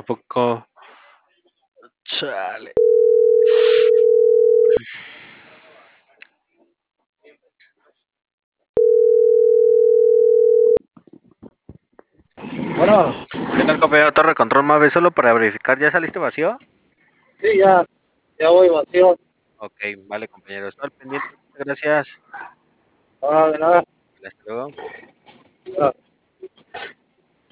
poco? Chale. Bueno, ¿Qué tal, compañero Torre Control Mave? Solo para verificar, ¿ya saliste vacío? sí, ya voy vacío. Ok, vale, compañero. Estoy al pendiente. Muchas gracias. Ah, de nada. Hasta luego. Ah.